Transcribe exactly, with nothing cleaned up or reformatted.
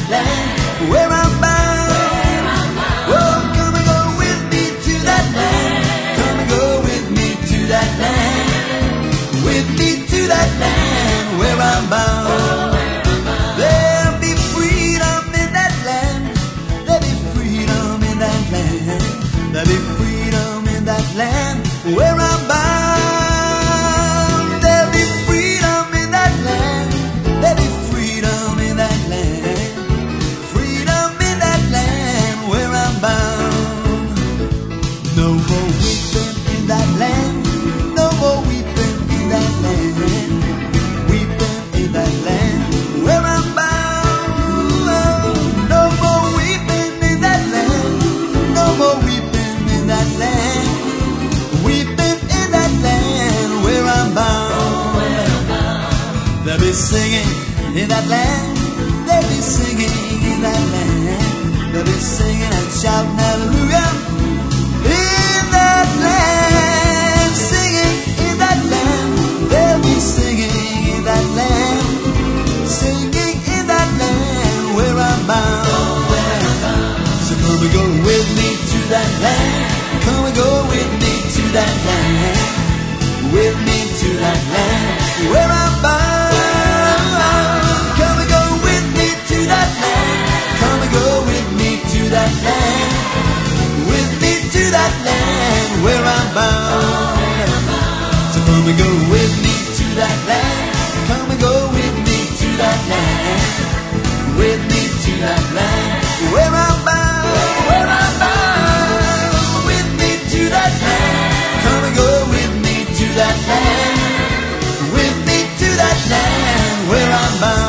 that land where I'm bound. Oh, come and go with me to that land. Come and go with me to that land. With me to that land where I'm bound. There'll be freedom in that land. There'll be freedom in that land. There'll be freedom in that land where I'm bound. There'll be freedom in that land. There'll be freedom in that land. Freedom in that land where I'm bound. No more weeping in that land. No more weeping in that land. Weeping in that land where I'm bound. No more weeping in that land. No more weeping in that land. Weeping in that land where I'm bound. They'll be singing in that land. They'll be singing in that land. They'll be singing and shouting hallelujah in that land. Singing in that land. They'll be singing in that land. Singing in that land where I'm bound. So come and go with me to that land. Come and go with me to that land. With me to that land where I'm bound. Come and go with me to that land. Come and go with me to that land. With me to that land where I'm bound. So come and go with me to that land. Come and go with me to that land. With me to that land where I'm bound. Where I'm bound. With me to that land. Come and go with me to that land. With me to that land where I'm bound.